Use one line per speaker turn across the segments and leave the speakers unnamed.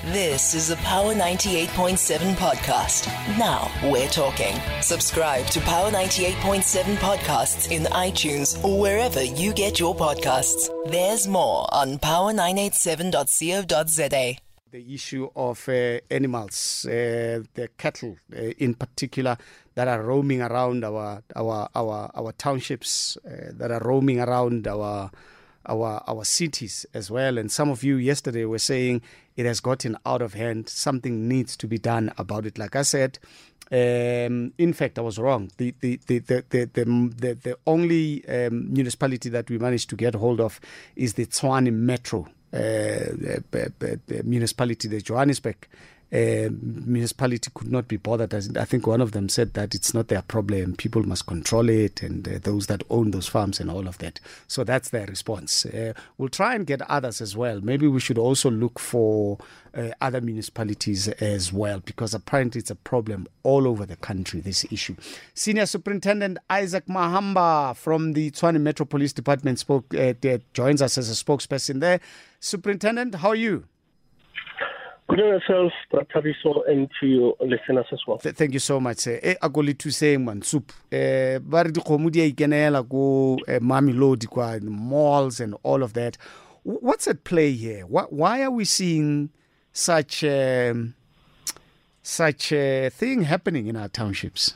This is a Power 98.7 podcast. Now we're talking. Subscribe to Power 98.7 podcasts in iTunes or wherever you get your podcasts. There's more on power987.co.za.
The issue of animals, the cattle in particular, that are roaming around our townships, that are roaming around our cities as well. And some of you yesterday were saying it has gotten out of hand. Something needs to be done about it. Like I said, in fact, I was wrong. The only municipality that we managed to get hold of is the Tshwane Metro municipality, the Johannesburg municipality could not be bothered. I think one of them said that it's not their problem. People must control it, and those that own those farms and all of that. So that's their response. We'll try and get others as well. Maybe we should also look for other municipalities as well, because apparently it's a problem all over the country, this issue. Senior Superintendent Isaac Mahamba from the Tshwane Metro Police Department joins us as a spokesperson there. Superintendent, how are you?
Good on yourself, Tabiso, and to your listeners as well.
Thank you so much. Agoli to say man soup. Bari di komudia ikenela go Mamelodi kwa malls and all of that. What's at play here? Why are we seeing such a thing happening in our townships?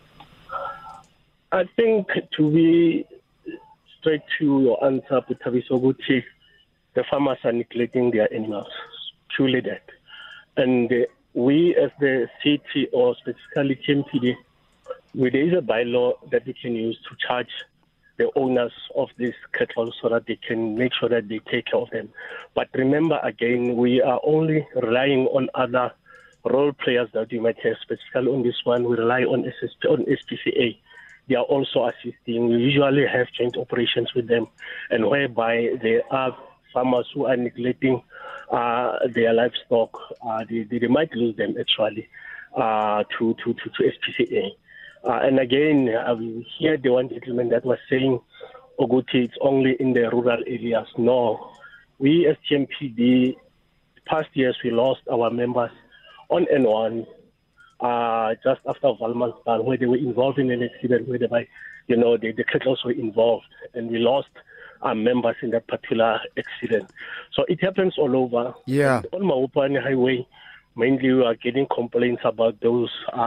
I think, to be straight to your answer, Tabiso, the farmers are neglecting their animals. Truly that. And we as the city, or specifically KMPD, there is a bylaw that we can use to charge the owners of these cattle so that they can make sure that they take care of them. But remember, again, we are only relying on other role players that we might have. Specifically on this one, we rely on SPCA. They are also assisting. We usually have joint operations with them, and whereby there are farmers who are neglecting their livestock, they might lose them actually to SPCA. And again, we hear the one gentleman that was saying, Oguti, it's only in the rural areas. No, we as TMPD, past years we lost our members on N1 just after Valmansdal, where they were involved in an accident where the cattle were involved, and we lost our members in that particular accident. So it happens all over.
Yeah.
And on Mawupane Highway, mainly we are getting complaints about those,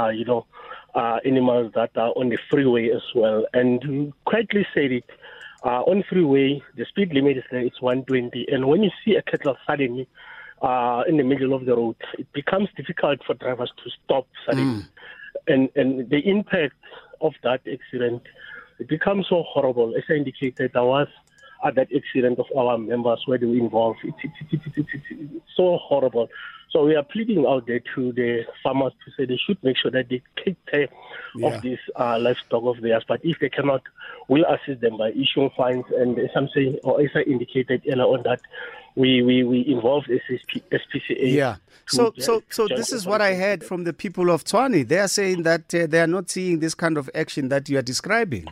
animals that are on the freeway as well. And you correctly said it, on freeway, the speed limit is there, it's 120. And when you see a cattle suddenly in the middle of the road, it becomes difficult for drivers to stop suddenly. And the impact of that accident, it becomes so horrible. As I indicated, there was that accident of our members where they were involved. It's so horrible. So we are pleading out there to the farmers to say they should make sure that they take care of this livestock of theirs. But if they cannot, we'll assist them by issuing fines. And as I'm saying, or as I indicated earlier on, that we involved SPCA.
Yeah. So this is what I heard from the people of Tshwane. They are saying that they are not seeing this kind of action that you are describing.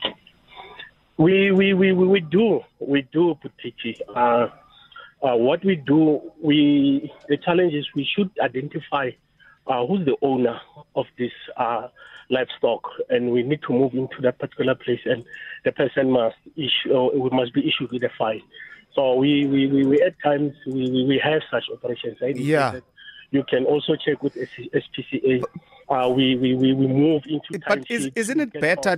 We do, Putichi. What we do, the challenge is we should identify who's the owner of this livestock, and we need to move into that particular place, and the person must be issued with a fine. So we at times we have such operations.
Yeah.
You can also check with SPCA. We move into.
But isn't it better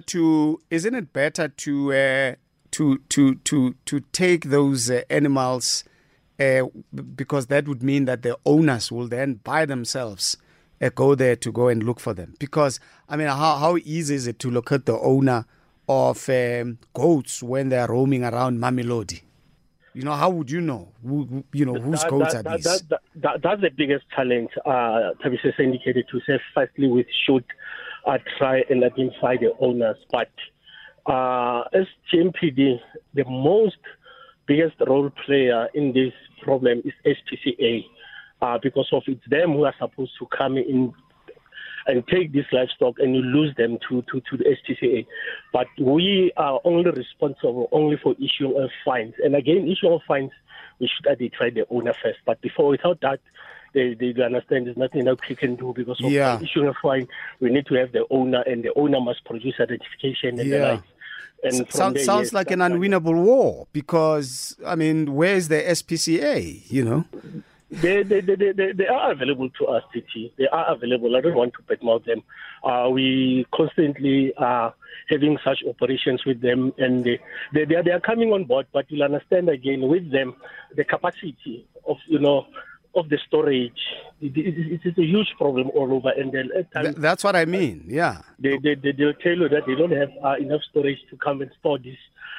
to take those animals, because that would mean that the owners will then by themselves go there to go and look for them? Because I mean, how easy is it to locate the owner of goats when they are roaming around Mamelodi? How would you know? Whose goats are these?
That's the biggest challenge. Tabiso indicated to say, firstly, we should try and identify the owners. But as TMPD, the biggest role player in this problem is SPCA, because of it's them who are supposed to come in and take this livestock, and you lose them to the SPCA. But we are only responsible for issuing of fines. And again, issuing of fines, we should identify the owner first. But without that, they understand there's nothing else we can do because of issuing a fine. We need to have the owner, and the owner must produce identification and the likes. And
sounds like an unwinnable war because, I mean, where's the SPCA, you know?
They are available to us, TT. They are available. I don't want to badmouth them. We constantly are having such operations with them, and they are coming on board. But you'll understand again with them the capacity of of the storage. It's a huge problem all over, and then at times
that's what I mean. Yeah,
they'll tell you that they don't have enough storage to come and store this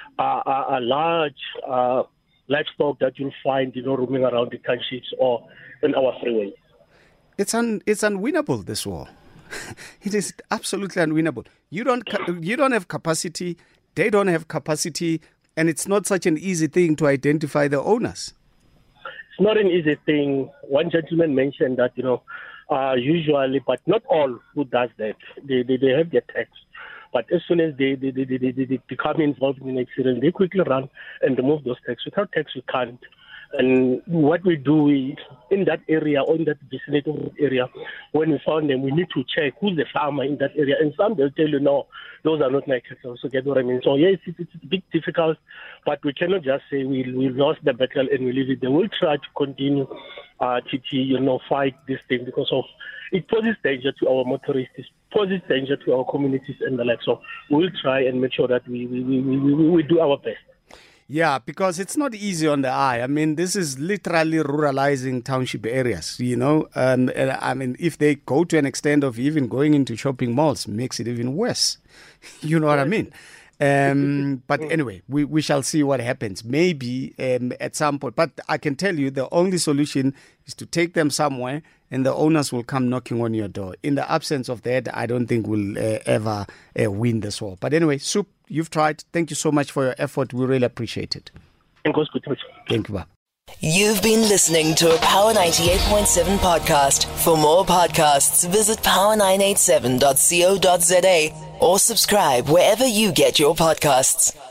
large livestock that you'll find, roaming around the townships or on our freeways. It's
unwinnable, this war. It is absolutely unwinnable. You don't have capacity. They don't have capacity, and it's not such an easy thing to identify the owners.
It's not an easy thing. One gentleman mentioned that usually, but not all who does that. They have their tax. But as soon as they become involved in an accident, they quickly run and remove those tags. Without tags, you can't. And what we do in that area or in that vicinity area, when we found them, we need to check who's the farmer in that area. And some they'll tell you, no, those are not my cattle. So get what I mean? So yes, it's a bit difficult, but we cannot just say we lost the battle and we leave it. They will try to continue to fight this thing because of it poses danger to our motorists, it poses danger to our communities and the like. So we'll try and make sure that we do our best.
Yeah, because it's not easy on the eye. I mean, this is literally ruralizing township areas, and I mean, if they go to an extent of even going into shopping malls, makes it even worse. You know what I mean? But anyway, we shall see what happens. Maybe at some point. But I can tell you the only solution is to take them somewhere and the owners will come knocking on your door. In the absence of that, I don't think we'll ever win this war. But anyway, Soup, you've tried. Thank you so much for your effort. We really appreciate it.
Thank
you, Bob.
You've been listening to a Power 98.7 podcast. For more podcasts, visit power987.co.za or subscribe wherever you get your podcasts.